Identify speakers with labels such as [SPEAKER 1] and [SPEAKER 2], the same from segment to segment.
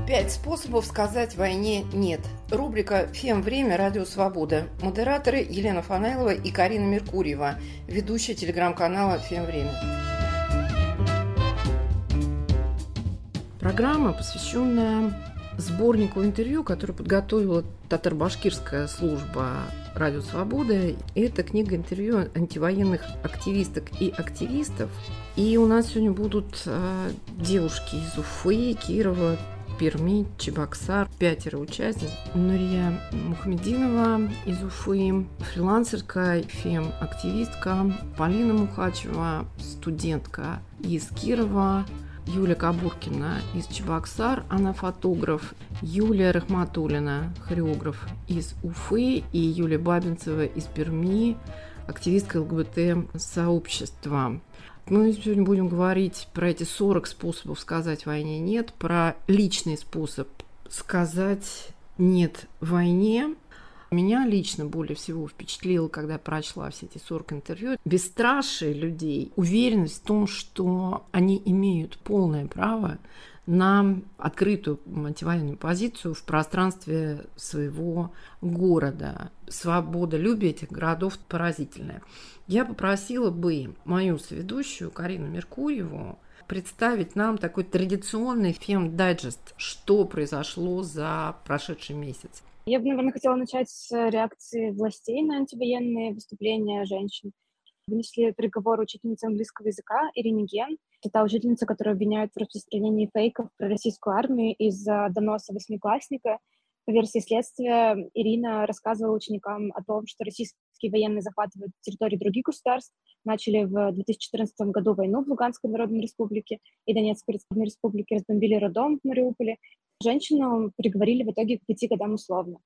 [SPEAKER 1] Пять способов сказать войне «нет». Рубрика «Фем-время. Радио Свобода». Модераторы Елена Фанайлова и Карина Меркурьева, ведущая телеграм-канала «Фем-время». Программа, посвященная сборнику интервью, который подготовила татаро-башкирская служба «Радио Свобода». Это книга интервью антивоенных активисток и активистов. И у нас сегодня будут девушки из Уфы, Кирова, Перми, Чебоксар, 5 участниц. Нурия Мухамединова из Уфы, фрилансерка, фем-активистка, Полина Мухачева, студентка из Кирова, Юлия Кабуркина из Чебоксар, она фотограф, Юлия Рахматуллина, хореограф из Уфы, и Юлия Бабинцева из Перми, активистка ЛГБТ-сообщества. Мы сегодня будем говорить про эти 40 способов сказать войне «нет», про личный способ сказать «нет» войне. Меня лично более всего впечатлило, когда я прочла все эти 40 интервью, бесстрашие людей, уверенность в том, что они имеют полное право на открытую антивоенную позицию в пространстве своего города. Свободолюбие этих городов поразительное. Я попросила бы мою соведущую Карину Меркурьеву представить нам такой традиционный фем-дайджест, что произошло за прошедший месяц.
[SPEAKER 2] Я бы, наверное, хотела начать с реакции властей на антивоенные выступления женщин. Вынесли приговор учительнице английского языка Ирине Ген. Это та учительница, которую обвиняют в распространении фейков про российскую армию из-за доноса восьмиклассника. По версии следствия, Ирина рассказывала ученикам о том, что российские военные захватывают территории других государств, начали в 2014 году войну в Луганской Народной Республике и Донецкой Народной Республике, разбомбили роддом в Мариуполе. Женщину приговорили в итоге к 5 годам условно.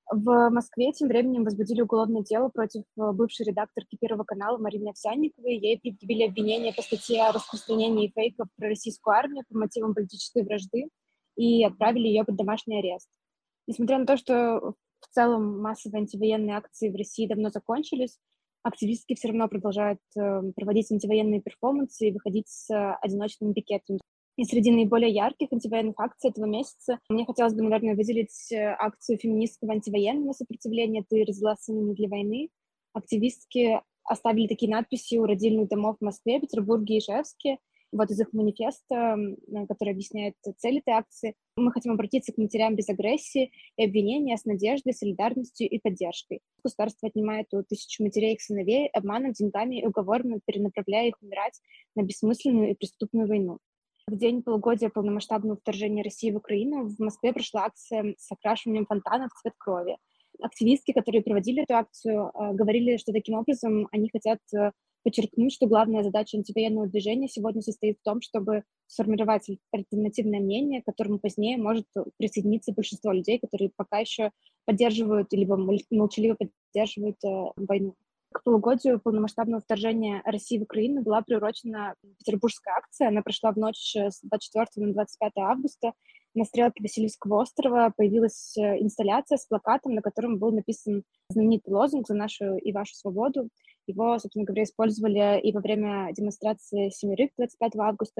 [SPEAKER 2] В Москве тем временем возбудили уголовное дело против бывшей редакторки Первого канала Марины Овсянниковой. Ей предъявили обвинение по статье о распространении фейков про российскую армию по мотивам политической вражды и отправили ее под домашний арест. Несмотря на то, что в целом массовые антивоенные акции в России давно закончились, активистки все равно продолжают проводить антивоенные перформансы и выходить с одиночными пикетами. И среди наиболее ярких антивоенных акций этого месяца мне хотелось бы, наверное, выделить акцию феминистского антивоенного сопротивления «Ты родила сына не для войны». Активистки оставили такие надписи у родильных домов в Москве, Петербурге и Ижевске. Вот из их манифеста, который объясняет цель этой акции. Мы хотим обратиться к матерям без агрессии и обвинения с надеждой, солидарностью и поддержкой. Государство отнимает у тысяч матерей их сыновей обманом, деньгами и уговором, перенаправляя их умирать на бессмысленную и преступную войну. В день полугодия полномасштабного вторжения России в Украину в Москве прошла акция с окрашиванием фонтана в цвет крови. Активистки, которые проводили эту акцию, говорили, что таким образом они хотят подчеркнуть, что главная задача антивоенного движения сегодня состоит в том, чтобы сформировать альтернативное мнение, к которому позднее может присоединиться большинство людей, которые пока еще поддерживают либо молчаливо поддерживают войну. К полугодию полномасштабного вторжения России в Украину была приурочена петербургская акция. Она прошла в ночь с 24 на 25 августа. На стрелке Васильевского острова появилась инсталляция с плакатом, на котором был написан знаменитый лозунг «За нашу и вашу свободу». Его, собственно говоря, использовали и во время демонстрации «Семерых» 25 августа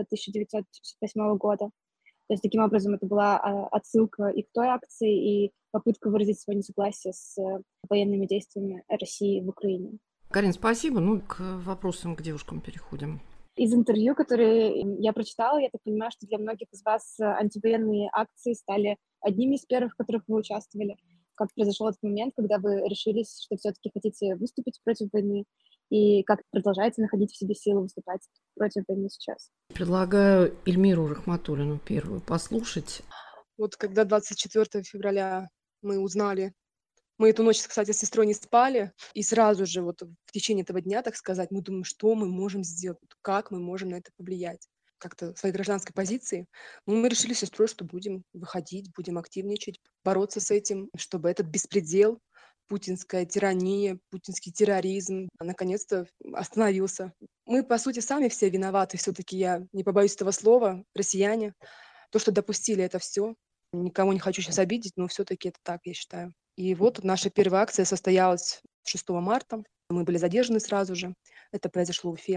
[SPEAKER 2] 1968 года. То есть, таким образом, это была отсылка и к той акции, и попытка выразить свое несогласие с военными действиями России в Украине.
[SPEAKER 1] Карин, спасибо. К вопросам к девушкам переходим.
[SPEAKER 2] Из интервью, которые я прочитала, я так понимаю, что для многих из вас антивоенные акции стали одними из первых, в которых вы участвовали. Как произошел этот момент, когда вы решились, что все-таки хотите выступить против войны, и как продолжаете находить в себе силы выступать против войны сейчас?
[SPEAKER 1] Предлагаю Эльмиру Рахматуллину первую послушать.
[SPEAKER 3] Вот когда 24 февраля мы узнали, мы эту ночь, кстати, с сестрой не спали, и сразу же вот в течение этого дня, так сказать, мы думаем, что мы можем сделать, как мы можем на это повлиять, как-то своей гражданской позиции. Мы решили с сестрой, что будем выходить, будем активничать, бороться с этим, чтобы этот беспредел, путинская тирания, путинский терроризм наконец-то остановился. Мы, по сути, сами все виноваты, все-таки я не побоюсь этого слова, россияне, то, что допустили это все. Никого не хочу сейчас обидеть, но все-таки это так, я считаю. И вот наша первая акция состоялась 6 марта. Мы были задержаны сразу же. Это произошло в Уфе.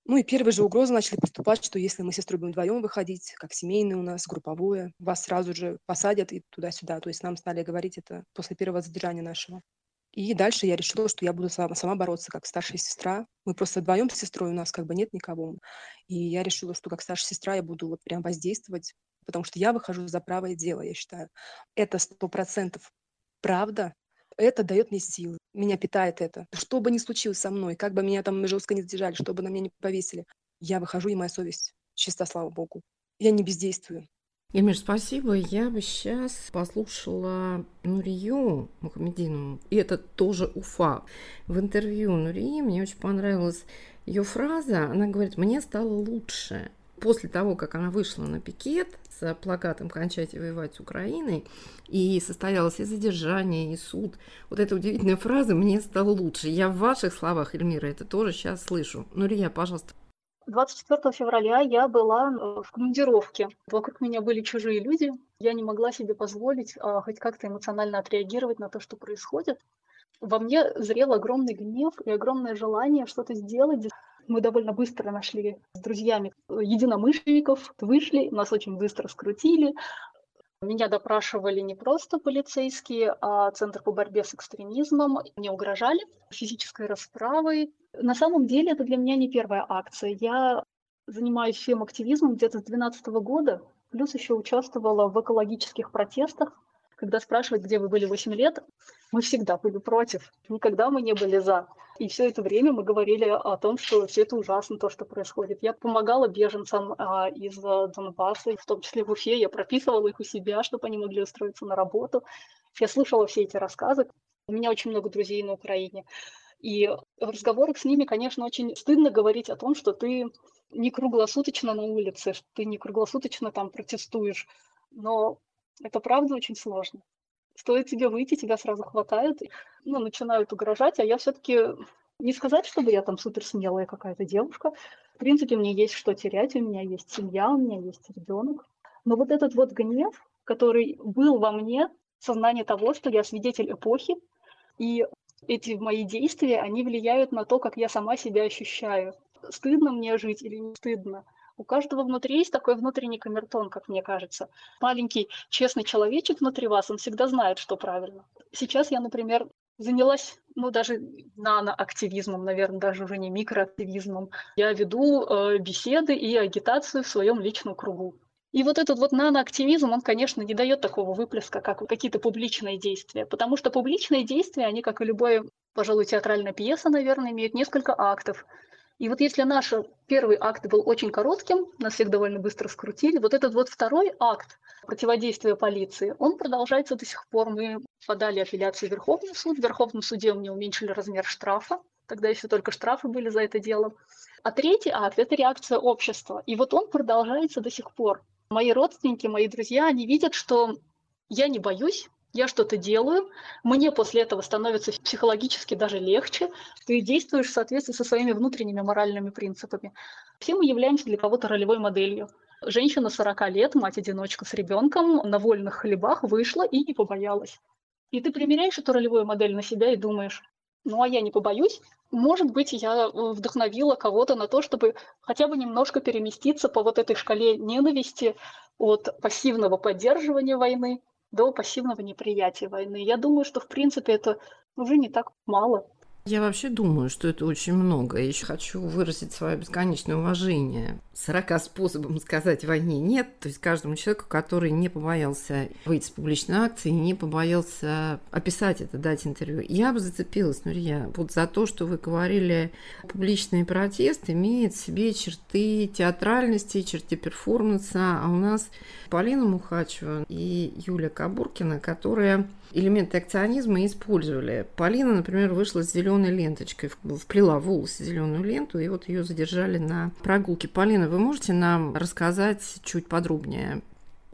[SPEAKER 3] Ну и первые же угрозы начали поступать, что если мы с сестрой будем вдвоем выходить, как семейное у нас, групповое, вас сразу же посадят и туда-сюда. То есть нам стали говорить это после первого задержания нашего. И дальше я решила, что я буду сама бороться, как старшая сестра. Мы просто вдвоем с сестрой, у нас как бы нет никого. И я решила, что как старшая сестра я буду вот прям воздействовать, потому что я выхожу за правое дело, я считаю. Это 100% правда. Это дает мне силы. Меня питает это. Что бы ни случилось со мной, как бы меня там жестко не задержали, что бы на меня не повесили, я выхожу, и моя совесть чиста, слава богу. Я не бездействую.
[SPEAKER 1] Эмир, спасибо. Я бы сейчас послушала Нурию Мухаммединову, и это тоже Уфа. В интервью Нурии мне очень понравилась ее фраза. Она говорит: «Мне стало лучше». После того, как она вышла на пикет с плакатом «Кончайте воевать с Украиной», и состоялось и задержание, и суд, вот эта удивительная фраза «мне стало лучше». Я в ваших словах, Эльмира, это тоже сейчас слышу. Нурия, пожалуйста.
[SPEAKER 4] 24 февраля я была в командировке. Вокруг меня были чужие люди. Я не могла себе позволить хоть как-то эмоционально отреагировать на то, что происходит. Во мне зрел огромный гнев и огромное желание что-то сделать. Мы довольно быстро нашли с друзьями единомышленников, вышли, нас очень быстро скрутили. Меня допрашивали не просто полицейские, а Центр по борьбе с экстремизмом. Мне угрожали физической расправой. На самом деле это для меня не первая акция. Я занимаюсь фем-активизмом где-то с 2012 года, плюс еще участвовала в экологических протестах. Когда спрашивают, где вы были 8 лет, мы всегда были против, никогда мы не были за. И все это время мы говорили о том, что все это ужасно, то, что происходит. Я помогала беженцам из Донбасса, в том числе в Уфе. Я прописывала их у себя, чтобы они могли устроиться на работу. Я слушала все эти рассказы. У меня очень много друзей на Украине. И в разговорах с ними, конечно, очень стыдно говорить о том, что ты не круглосуточно на улице, что ты не круглосуточно там протестуешь. Но это правда очень сложно. Стоит тебе выйти, тебя сразу хватают, начинают угрожать, а я все-таки не сказать, чтобы я там суперсмелая какая-то девушка. В принципе, мне есть что терять, у меня есть семья, у меня есть ребенок. Но вот этот вот гнев, который был во мне, сознание того, что я свидетель эпохи, и эти мои действия, они влияют на то, как я сама себя ощущаю. Стыдно мне жить или не стыдно? У каждого внутри есть такой внутренний камертон, как мне кажется. Маленький честный человечек внутри вас, он всегда знает, что правильно. Сейчас я, например, занялась, даже наноактивизмом, наверное, даже уже не микроактивизмом. Я веду беседы и агитацию в своем личном кругу. И вот этот вот наноактивизм, он, конечно, не дает такого выплеска, как какие-то публичные действия. Потому что публичные действия, они, как и любая, пожалуй, театральная пьеса, наверное, имеют несколько актов. И вот если наш первый акт был очень коротким, нас всех довольно быстро скрутили, вот этот вот второй акт противодействия полиции, он продолжается до сих пор. Мы подали апелляцию в Верховный суд. В Верховном суде мне уменьшили размер штрафа. Тогда еще только штрафы были за это дело. А третий акт – это реакция общества. И вот он продолжается до сих пор. Мои родственники, мои друзья, они видят, что я не боюсь, я что-то делаю, мне после этого становится психологически даже легче, ты действуешь в соответствии со своими внутренними моральными принципами. Все мы являемся для кого-то ролевой моделью. Женщина 40 лет, мать-одиночка с ребенком, на вольных хлебах вышла и не побоялась. И ты примеряешь эту ролевую модель на себя и думаешь: а я не побоюсь. Может быть, я вдохновила кого-то на то, чтобы хотя бы немножко переместиться по вот этой шкале ненависти от пассивного поддерживания войны до пассивного неприятия войны. Я думаю, что, в принципе, это уже не так мало.
[SPEAKER 1] Я вообще думаю, что это очень много. Я еще хочу выразить свое бесконечное уважение 40 способам сказать войне нет. То есть каждому человеку, который не побоялся выйти с публичной акции, не побоялся описать это, дать интервью. Я бы зацепилась, Нурия, вот за то, что вы говорили, публичный протест имеет в себе черты театральности, черты перформанса. А у нас Полина Мухачева и Юлия Кабуркина, которые элементы акционизма использовали. Полина, например, вышла с зеленой ленточкой, вплела в волосы зеленую ленту, и вот ее задержали на прогулке. Полина, вы можете нам рассказать чуть подробнее?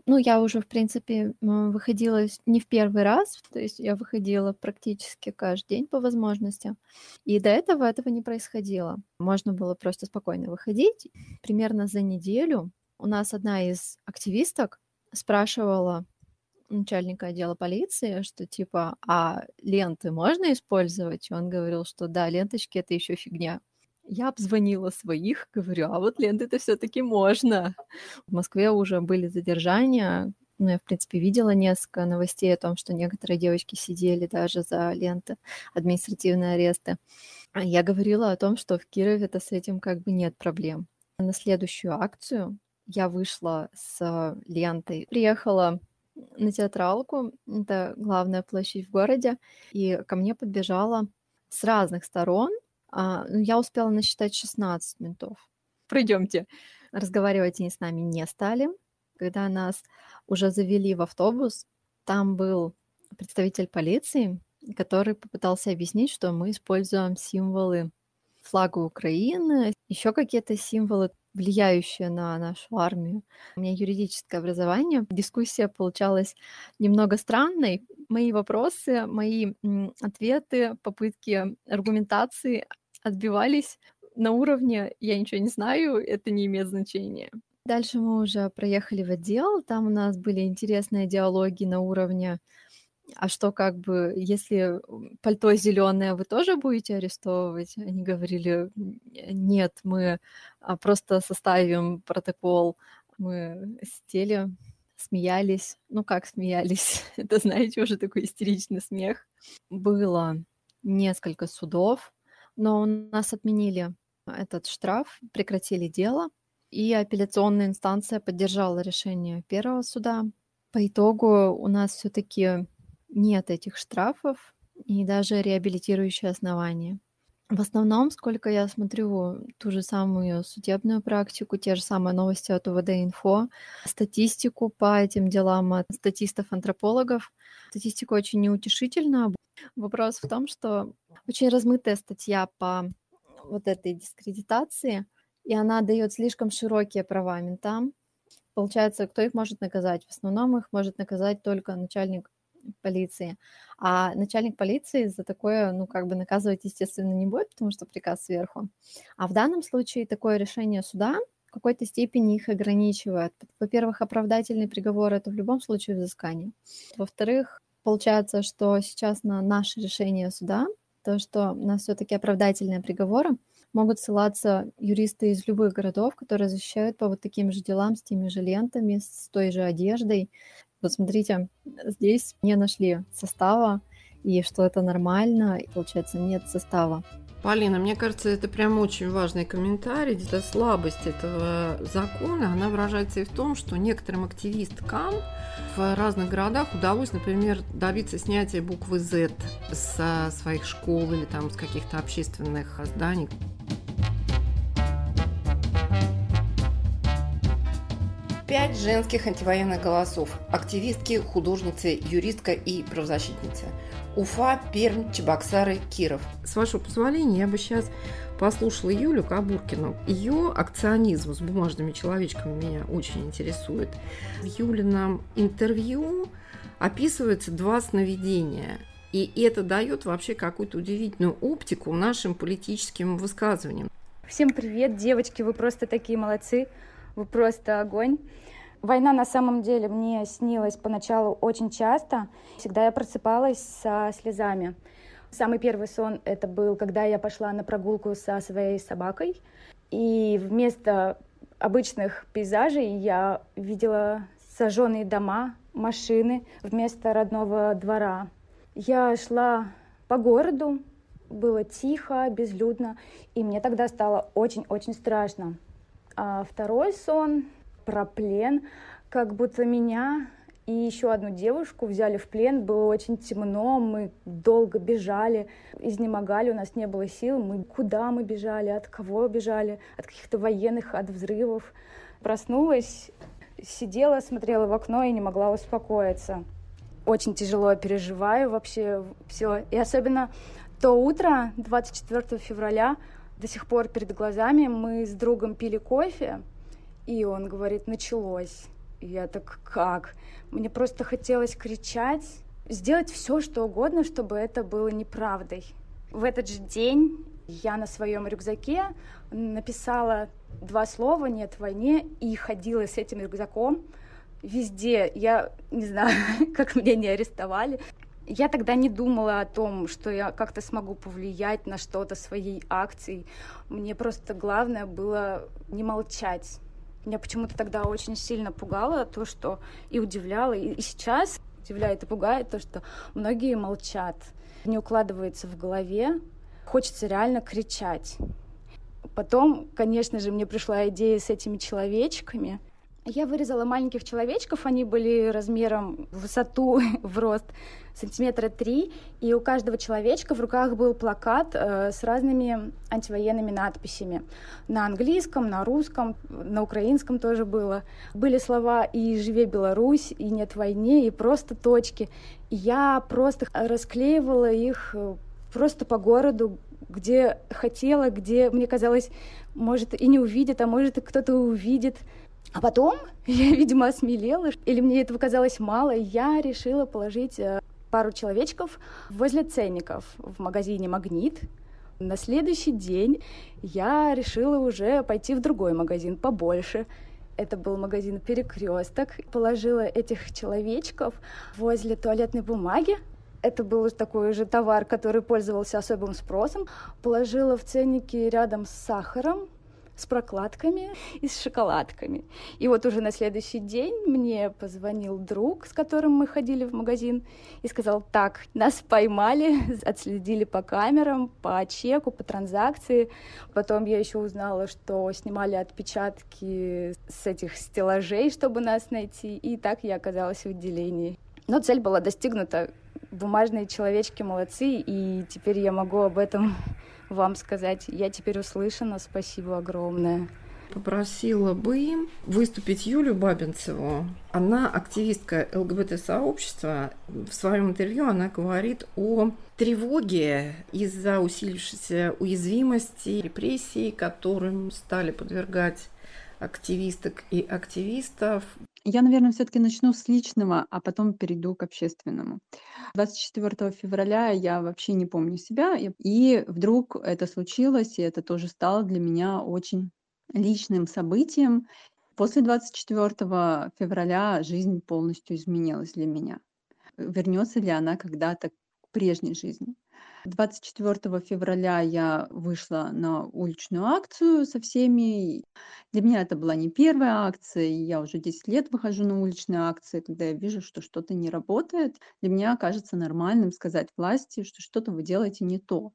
[SPEAKER 5] Я уже, в принципе, выходила не в первый раз, то есть я выходила практически каждый день по возможности, и до этого не происходило. Можно было просто спокойно выходить. Примерно за неделю у нас одна из активисток спрашивала начальника отдела полиции, что а ленты можно использовать? И он говорил, что да, ленточки — это еще фигня. Я обзвонила своих, говорю, а вот ленты-то все-таки можно. В Москве уже были задержания. Ну, я, в принципе, видела несколько новостей о том, что некоторые девочки сидели даже за ленты, административные аресты. А я говорила о том, что в Кирове-то с этим как бы нет проблем. На следующую акцию я вышла с лентой, приехала на Театралку, это главная площадь в городе, и ко мне подбежала с разных сторон. Я успела насчитать 16 ментов. Пройдемте. Разговаривать они с нами не стали. Когда нас уже завели в автобус, там был представитель полиции, который попытался объяснить, что мы используем символы флага Украины, еще какие-то символы, влияющие на нашу армию. У меня юридическое образование. Дискуссия получалась немного странной. Мои вопросы, мои ответы, попытки аргументации отбивались на уровне «я ничего не знаю, это не имеет значения». Дальше мы уже проехали в отдел, там у нас были интересные диалоги на уровне «а что, как бы, если пальто зеленое, вы тоже будете арестовывать?» Они говорили «нет, мы просто составим протокол». Мы сидели, смеялись. Ну как смеялись? Это, знаете, уже такой истеричный смех. Было несколько судов, но у нас отменили этот штраф, прекратили дело, и апелляционная инстанция поддержала решение первого суда. По итогу у нас все-таки нет этих штрафов и даже реабилитирующие основания. В основном, сколько я смотрю ту же самую судебную практику, те же самые новости от УВД-Инфо, статистику по этим делам от статистов-антропологов, статистика очень неутешительна. Вопрос в том, что очень размытая статья по вот этой дискредитации, и она дает слишком широкие права ментам. Получается, кто их может наказать? В основном их может наказать только начальник полиции. А начальник полиции за такое, наказывать, естественно, не будет, потому что приказ сверху. А в данном случае такое решение суда в какой-то степени их ограничивает. Во-первых, оправдательный приговор – это в любом случае взыскание. Во-вторых, получается, что сейчас на наше решение суда, то, что у нас все-таки оправдательные приговоры, могут ссылаться юристы из любых городов, которые защищают по вот таким же делам, с теми же лентами, с той же одеждой. Вот смотрите, здесь не нашли состава, и что это нормально, и, получается, нет состава.
[SPEAKER 1] Полина, мне кажется, это прям очень важный комментарий. Где-то слабость этого закона, она выражается и в том, что некоторым активисткам в разных городах удалось, например, добиться снятия буквы Z со своих школ или там с каких-то общественных зданий. Пять женских антивоенных голосов. Активистки, художницы, юристка и правозащитница. Уфа, Пермь, Чебоксары, Киров. С вашего позволения, я бы сейчас послушала Юлю Кабуркину. Ее акционизм с бумажными человечками меня очень интересует. В Юлином интервью описываются два сновидения. И это дает вообще какую-то удивительную оптику нашим политическим высказываниям.
[SPEAKER 6] Всем привет, девочки, вы просто такие молодцы, вы просто огонь. Война на самом деле мне снилась поначалу очень часто. Всегда я просыпалась со слезами. Самый первый сон это был, когда я пошла на прогулку со своей собакой. И вместо обычных пейзажей я видела сожженные дома, машины вместо родного двора. Я шла по городу, было тихо, безлюдно, и мне тогда стало очень-очень страшно. А второй сон про плен, как будто меня и еще одну девушку взяли в плен, было очень темно, мы долго бежали, изнемогали, у нас не было сил, куда мы бежали, от кого бежали, от каких-то военных, от взрывов. Проснулась, сидела, смотрела в окно и не могла успокоиться. Очень тяжело переживаю вообще все, и особенно то утро, 24 февраля, до сих пор перед глазами, мы с другом пили кофе, и он говорит, началось. И я так, как? Мне просто хотелось кричать, сделать все, что угодно, чтобы это было неправдой. В этот же день я на своем рюкзаке написала 2 слова «нет войне» и ходила с этим рюкзаком везде. Я не знаю, как меня не арестовали. Я тогда не думала о том, что я как-то смогу повлиять на что-то своей акцией. Мне просто главное было не молчать. Меня почему-то тогда очень сильно пугало то, что и удивляло, и сейчас удивляет и пугает то, что многие молчат. Не укладывается в голове, хочется реально кричать. Потом, конечно же, мне пришла идея с этими человечками. Я вырезала маленьких человечков, они были размером в высоту, в рост 3 сантиметра, и у каждого человечка в руках был плакат с разными антивоенными надписями. На английском, на русском, на украинском тоже было. Были слова «И живе Беларусь», «И нет войне», и просто точки. И я просто расклеивала их просто по городу, где хотела, где, мне казалось, может, и не увидит, а может, и кто-то увидит. А потом я, видимо, осмелела, или мне этого казалось мало, и я решила положить пару человечков возле ценников в магазине «Магнит». На следующий день я решила уже пойти в другой магазин, побольше. Это был магазин «Перекресток». Положила этих человечков возле туалетной бумаги. Это был такой же товар, который пользовался особым спросом. Положила в ценники рядом с сахаром, с прокладками и с шоколадками. И вот уже на следующий день мне позвонил друг, с которым мы ходили в магазин, и сказал: так, нас поймали, отследили по камерам, по чеку, по транзакции. Потом я еще узнала, что снимали отпечатки с этих стеллажей, чтобы нас найти, и так я оказалась в отделении. Но цель была достигнута. Бумажные человечки молодцы, и теперь я могу об этом вам сказать. Я теперь услышана, спасибо огромное.
[SPEAKER 1] Попросила бы выступить Юлию Бабинцеву. Она активистка ЛГБТ-сообщества. В своем интервью она говорит о тревоге из-за усилившейся уязвимости, репрессий, которым стали подвергать активисток и активистов.
[SPEAKER 7] Я, наверное, все-таки начну с личного, а потом перейду к общественному. 24 февраля я вообще не помню себя, и вдруг это случилось, и это тоже стало для меня очень личным событием. После 24 февраля жизнь полностью изменилась для меня. Вернется ли она когда-то к прежней жизни? 24 февраля я вышла на уличную акцию со всеми. Для меня это была не первая акция, и я уже 10 лет выхожу на уличные акции, когда я вижу, что что-то не работает. Для меня кажется нормальным сказать власти, что что-то вы делаете не то.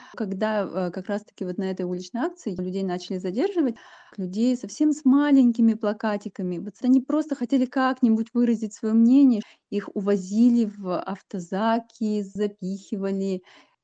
[SPEAKER 7] Когда как раз-таки вот на этой уличной акции людей начали задерживать, людей совсем с маленькими плакатиками, вот они просто хотели как-нибудь выразить свое мнение, их увозили в автозаки, запихивали.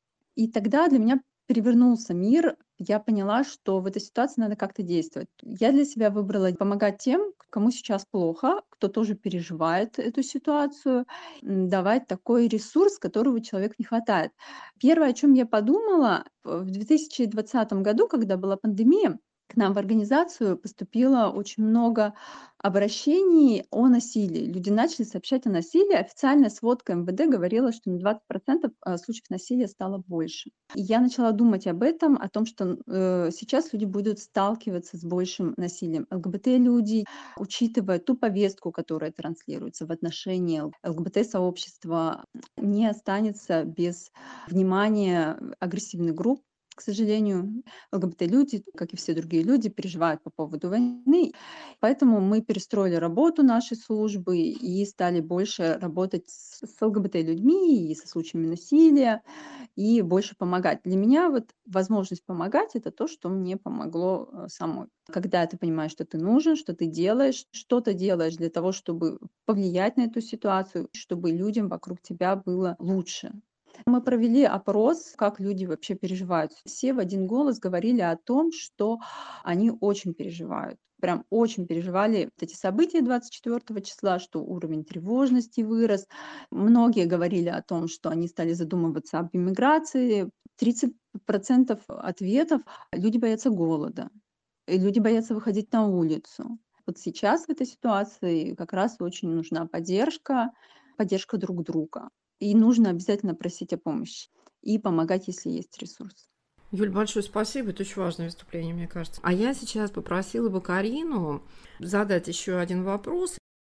[SPEAKER 7] И тогда для меня перевернулся мир. Я поняла, что в этой ситуации надо как-то действовать. Я для себя выбрала помогать тем, кому сейчас плохо, кто тоже переживает эту ситуацию, давать такой ресурс, которого человеку не хватает. Первое, о чем я подумала, в 2020 году, когда была пандемия, к нам в организацию поступило очень много обращений о насилии. Люди начали сообщать о насилии. Официальная сводка МВД говорила, что на 20% случаев насилия стало больше. И я начала думать об этом, о том, что сейчас люди будут сталкиваться с большим насилием. ЛГБТ-люди, учитывая ту повестку, которая транслируется в отношении ЛГБТ-сообщества, не останется без внимания агрессивных групп. К сожалению, ЛГБТ-люди, как и все другие люди, переживают по поводу войны. Поэтому мы перестроили работу нашей службы и стали больше работать с ЛГБТ-людьми и со случаями насилия, и больше помогать. Для меня вот возможность помогать — это то, что мне помогло самой. Когда ты понимаешь, что ты нужен, что ты делаешь, что-то делаешь для того, чтобы повлиять на эту ситуацию, чтобы людям вокруг тебя было лучше. Мы провели опрос, как люди вообще переживают. Все в один голос говорили о том, что они очень переживают. Прям очень переживали эти события 24 числа, что уровень тревожности вырос. Многие говорили о том, что они стали задумываться об иммиграции. 30% ответов — люди боятся голода, и люди боятся выходить на улицу. Вот сейчас в этой ситуации как раз очень нужна поддержка друг друга. И нужно обязательно просить о помощи и помогать, если есть ресурс.
[SPEAKER 1] Юль, большое спасибо. Это очень важное выступление, мне кажется. А я сейчас попросила бы Карину задать еще один вопрос.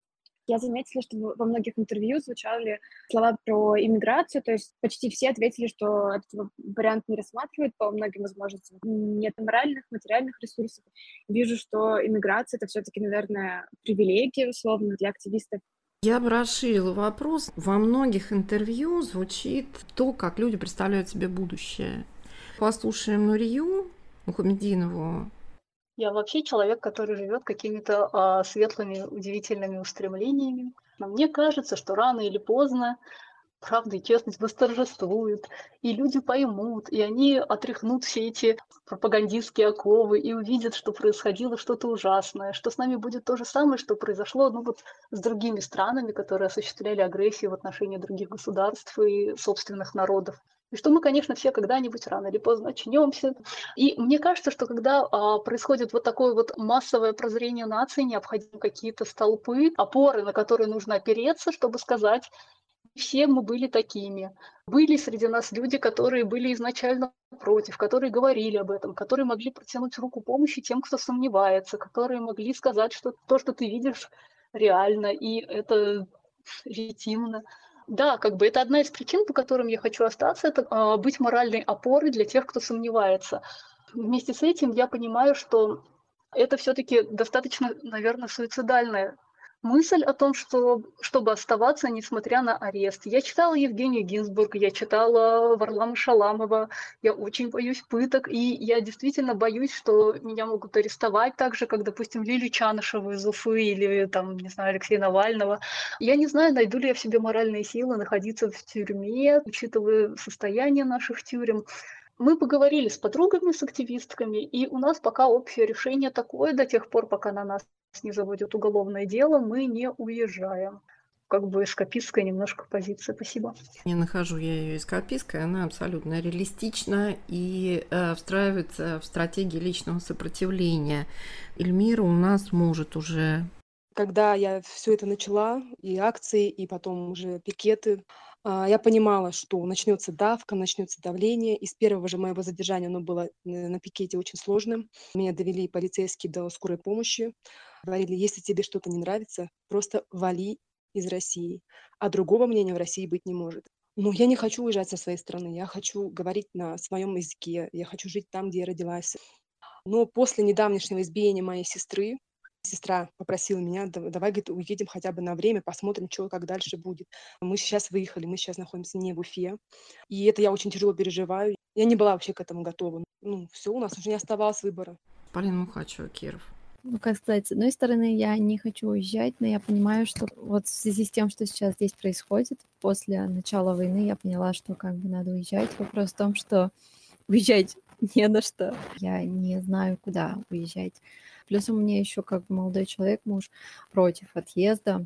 [SPEAKER 2] Я заметила, что во многих интервью звучали слова про иммиграцию, то есть почти все ответили, что этот вариант не рассматривают по многим возможностям. Нет моральных, материальных ресурсов. Вижу, что иммиграция — это все-таки, наверное, привилегия, условно, для активистов.
[SPEAKER 1] Я бы расширила вопрос. Во многих интервью звучит то, как люди представляют себе будущее. Послушаем Нурию Мухамединову.
[SPEAKER 4] Я вообще человек, который живет какими-то светлыми, удивительными устремлениями. Но мне кажется, что рано или поздно правда и честность восторжествуют, и люди поймут, и они отряхнут все эти пропагандистские оковы и увидят, что происходило что-то ужасное, что с нами будет то же самое, что произошло с другими странами, которые осуществляли агрессию в отношении других государств и собственных народов. И что мы, конечно, все когда-нибудь рано или поздно очнемся. И мне кажется, что когда происходит вот такое вот массовое прозрение нации, необходимы какие-то столпы, опоры, на которые нужно опереться, чтобы сказать: все мы были такими. Были среди нас люди, которые были изначально против, которые говорили об этом, которые могли протянуть руку помощи тем, кто сомневается, которые могли сказать, что то, что ты видишь, реально, и это легитимно. Да, это одна из причин, по которым я хочу остаться, это быть моральной опорой для тех, кто сомневается. Вместе с этим я понимаю, что это все-таки достаточно, наверное, суицидальная мысль о том, чтобы оставаться, несмотря на арест. Я читала Евгению Гинзбург, я читала Варлама Шаламова, я очень боюсь пыток, и я действительно боюсь, что меня могут арестовать так же, как, допустим, Лилию Чанышеву из Уфы или, Алексея Навального. Я не знаю, найду ли я в себе моральные силы находиться в тюрьме, учитывая состояние наших тюрем. Мы поговорили с подругами, с активистками, и у нас пока общее решение такое: до тех пор, пока на нас не заводят уголовное дело, мы не уезжаем. Эскапистская немножко позиция. Спасибо.
[SPEAKER 1] Не нахожу я ее эскапистской, она абсолютно реалистична и встраивается в стратегии личного сопротивления. Эльмира у нас может уже...
[SPEAKER 3] Когда я все это начала, и акции, и потом уже пикеты, я понимала, что начнется давка, начнется давление. И с первого же моего задержания оно было на пикете очень сложным. Меня довели полицейские до скорой помощи. Говорили: если тебе что-то не нравится, просто вали из России. А другого мнения в России быть не может. Но я не хочу уезжать со своей страны. Я хочу говорить на своем языке. Я хочу жить там, где я родилась. Но после недавнешнего избиения моей сестры, сестра попросила меня: давай, говорит, уедем хотя бы на время, посмотрим, что как дальше будет. Мы сейчас выехали, мы сейчас находимся не в Уфе. И это я очень тяжело переживаю. Я не была вообще к этому готова. Все, у нас уже не оставалось выбора.
[SPEAKER 1] Полина Мухачева, Киров.
[SPEAKER 5] Как сказать, с одной стороны, я не хочу уезжать, но я понимаю, что вот в связи с тем, что сейчас здесь происходит, после начала войны я поняла, что надо уезжать. Вопрос в том, что уезжать не на что. Я не знаю, куда уезжать. Плюс у меня еще молодой человек, муж, против отъезда.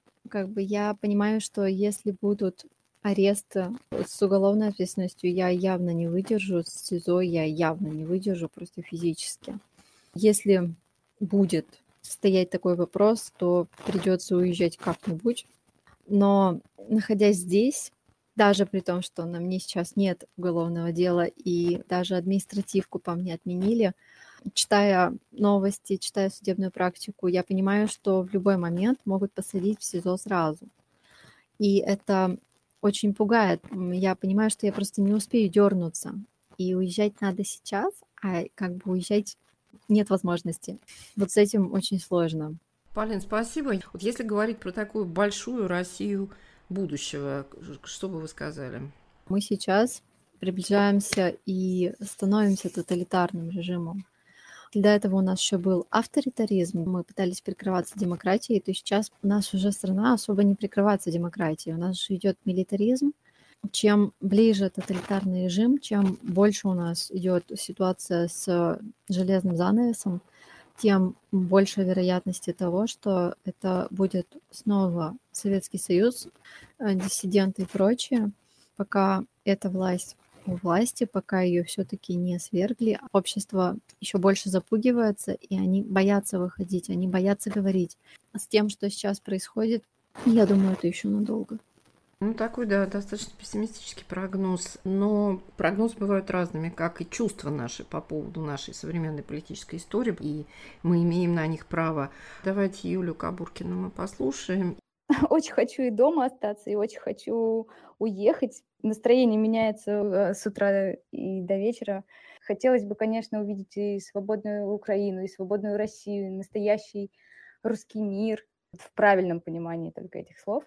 [SPEAKER 5] Я понимаю, что если будут аресты с уголовной ответственностью, я явно не выдержу, с СИЗО я явно не выдержу, просто физически. Если будет стоять такой вопрос, то придется уезжать как-нибудь. Но находясь здесь, даже при том, что на мне сейчас нет уголовного дела и даже административку по мне отменили, читая новости, читая судебную практику, я понимаю, что в любой момент могут посадить в СИЗО сразу. И это очень пугает. Я понимаю, что я просто не успею дернуться. И уезжать надо сейчас, а уезжать нет возможности. Вот с этим очень сложно.
[SPEAKER 1] Полин, спасибо. Вот если говорить про такую большую Россию будущего, что бы вы сказали?
[SPEAKER 5] Мы сейчас приближаемся и становимся тоталитарным режимом. До этого у нас еще был авторитаризм. Мы пытались прикрываться демократией, то сейчас у нас уже страна особо не прикрывается демократией. У нас же идет милитаризм. Чем ближе тоталитарный режим, чем больше у нас идет ситуация с железным занавесом, тем больше вероятности того, что это будет снова Советский Союз, диссиденты и прочее, пока эта власть у власти, пока ее все-таки не свергли, общество еще больше запугивается, и они боятся выходить, они боятся говорить. С тем, что сейчас происходит, я думаю, это еще надолго.
[SPEAKER 1] Такой, да, достаточно пессимистический прогноз. Но прогнозы бывают разными, как и чувства наши по поводу нашей современной политической истории, и мы имеем на них право. Давайте Юлию Кабуркину мы послушаем.
[SPEAKER 6] очень хочу и дома остаться, и очень хочу уехать. Настроение меняется с утра и до вечера. Хотелось бы, конечно, увидеть и свободную Украину, и свободную Россию, настоящий русский мир в правильном понимании только этих слов.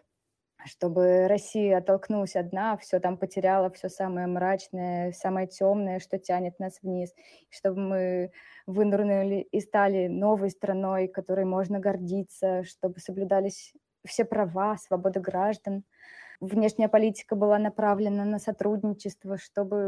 [SPEAKER 6] Чтобы Россия оттолкнулась от дна, все там потеряла, все самое мрачное, самое темное, что тянет нас вниз, чтобы мы вынырнули и стали новой страной, которой можно гордиться, чтобы соблюдались все права, свобода граждан. Внешняя политика была направлена на сотрудничество, чтобы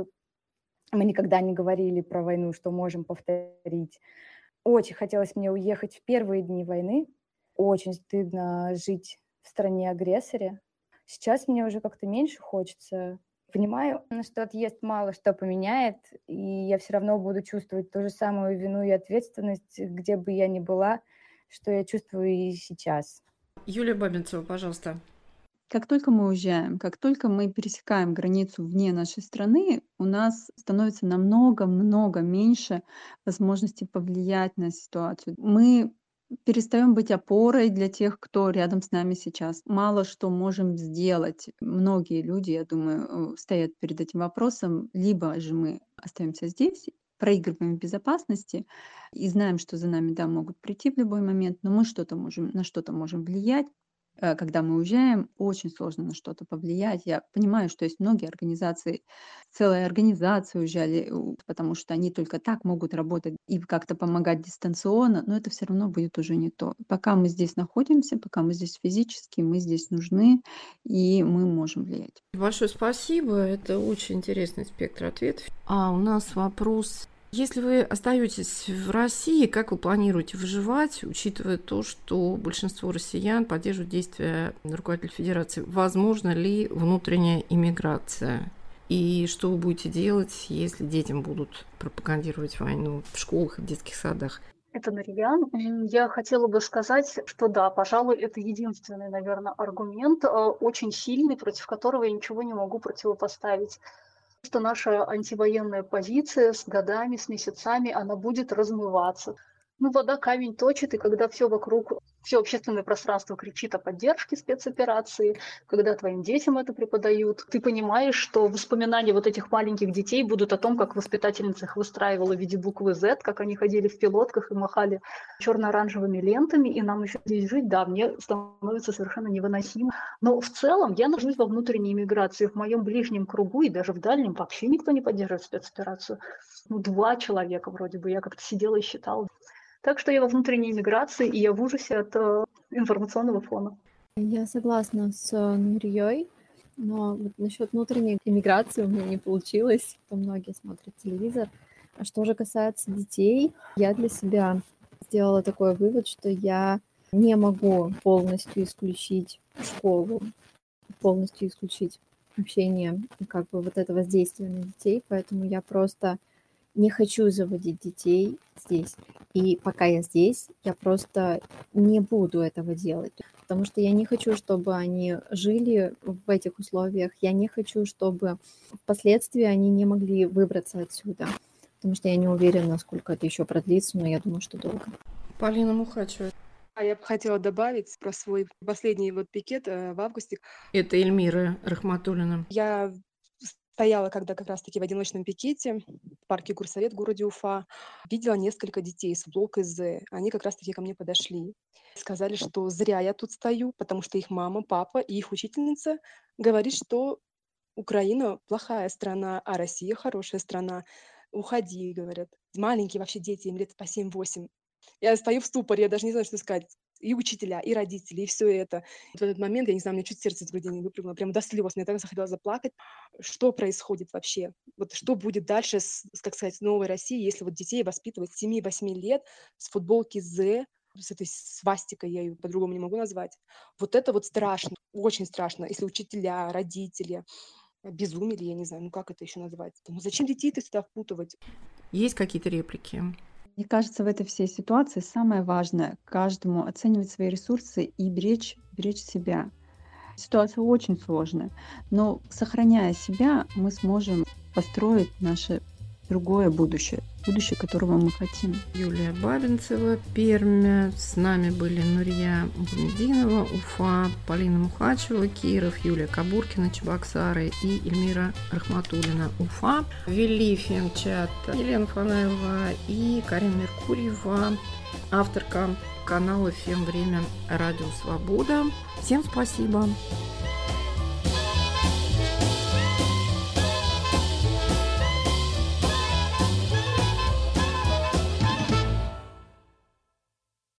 [SPEAKER 6] мы никогда не говорили про войну, что можем повторить. Очень хотелось мне уехать в первые дни войны. Очень стыдно жить в стране-агрессоре. Сейчас мне уже как-то меньше хочется. Понимаю, что отъезд мало что поменяет, и я все равно буду чувствовать ту же самую вину и ответственность, где бы я ни была, что я чувствую и сейчас.
[SPEAKER 1] Юлия Бабинцева, пожалуйста.
[SPEAKER 7] Как только мы уезжаем, как только мы пересекаем границу вне нашей страны, у нас становится намного меньше возможности повлиять на ситуацию. Мы перестаем быть опорой для тех, кто рядом с нами сейчас. Мало что можем сделать. Многие люди, я думаю, стоят перед этим вопросом. Либо же мы остаемся здесь, проигрываем в безопасности и знаем, что за нами, да, могут прийти в любой момент, но мы на что-то можем влиять. Когда мы уезжаем, очень сложно на что-то повлиять. Я понимаю, что есть многие организации, целые организации уезжали, потому что они только так могут работать и как-то помогать дистанционно, но это все равно будет уже не то. Пока мы здесь находимся, пока мы здесь физически, мы здесь нужны, и мы можем влиять.
[SPEAKER 1] Большое спасибо. Это очень интересный спектр ответов. А у нас вопрос. Если вы остаетесь в России, как вы планируете выживать, учитывая то, что большинство россиян поддерживают действия руководителя Федерации? Возможно ли внутренняя иммиграция? И что вы будете делать, если детям будут пропагандировать войну в школах и в детских садах?
[SPEAKER 4] Это Нариан. Я хотела бы сказать, что да, пожалуй, это единственный, наверное, аргумент, очень сильный, против которого я ничего не могу противопоставить. Что наша антивоенная позиция с годами, с месяцами, она будет размываться. Вода камень точит, и когда все вокруг, все общественное пространство кричит о поддержке спецоперации, когда твоим детям это преподают, ты понимаешь, что воспоминания вот этих маленьких детей будут о том, как воспитательница их выстраивала в виде буквы Z, как они ходили в пилотках и махали черно-оранжевыми лентами, и нам еще здесь жить, да, мне становится совершенно невыносимо. Но в целом я нахожусь во внутренней эмиграции, в моем ближнем кругу и даже в дальнем вообще никто не поддерживает спецоперацию. 2 человека вроде бы, я как-то сидела и считала. Так что я во внутренней миграции, и я в ужасе от информационного фона.
[SPEAKER 5] Я согласна с Нурией, но вот насчет внутренней иммиграции у меня не получилось, то многие смотрят телевизор. А что же касается детей, я для себя сделала такой вывод, что я не могу полностью исключить школу, полностью исключить общение и как бы вот это воздействие на детей, поэтому я просто не хочу заводить детей здесь. И пока я здесь, я просто не буду этого делать, потому что я не хочу, чтобы они жили в этих условиях, я не хочу, чтобы впоследствии они не могли выбраться отсюда, потому что я не уверена, насколько это еще продлится, но я думаю, что долго.
[SPEAKER 1] Полина Мухачева.
[SPEAKER 3] Я бы хотела добавить про свой последний пикет в августе.
[SPEAKER 1] Это Эльмира Рахматуллина.
[SPEAKER 3] Я стояла, когда как раз-таки в одиночном пикете в парке Горсовет в городе Уфа, видела несколько детей с блока З. Они как раз-таки ко мне подошли. Сказали, что зря я тут стою, потому что их мама, папа и их учительница говорит, что Украина плохая страна, а Россия хорошая страна. Уходи, говорят. Маленькие вообще дети, им лет по 7-8. Я стою в ступоре, я даже не знаю, что сказать. И учителя, и родители, и все это. В этот момент, я не знаю, у меня чуть сердце из груди не выпрыгнуло, прямо до слез. Мне так захотелось заплакать. Что происходит вообще? Что будет дальше с новой Россией, если детей воспитывать с 7-8 лет с футболки З, с этой свастикой, я ее по-другому не могу назвать. Это страшно, очень страшно, если учителя, родители безумели, я не знаю, как это еще назвать. Зачем детей-то сюда впутывать?
[SPEAKER 1] Есть какие-то реплики?
[SPEAKER 7] Мне кажется, в этой всей ситуации самое важное каждому оценивать свои ресурсы и беречь себя. Ситуация очень сложная, но сохраняя себя, мы сможем построить наше другое будущее, будущее, которого мы хотим.
[SPEAKER 1] Юлия Бабинцева, Пермь. С нами были Нурия Бумединова, Уфа, Полина Мухачева, Киров, Юлия Кабуркина, Чебоксары и Эльмира Рахматуллина, Уфа. Вели фемчат Елена Фанаева и Карина Меркурьева, авторка канала «Фем Время» Радио Свобода. Всем спасибо.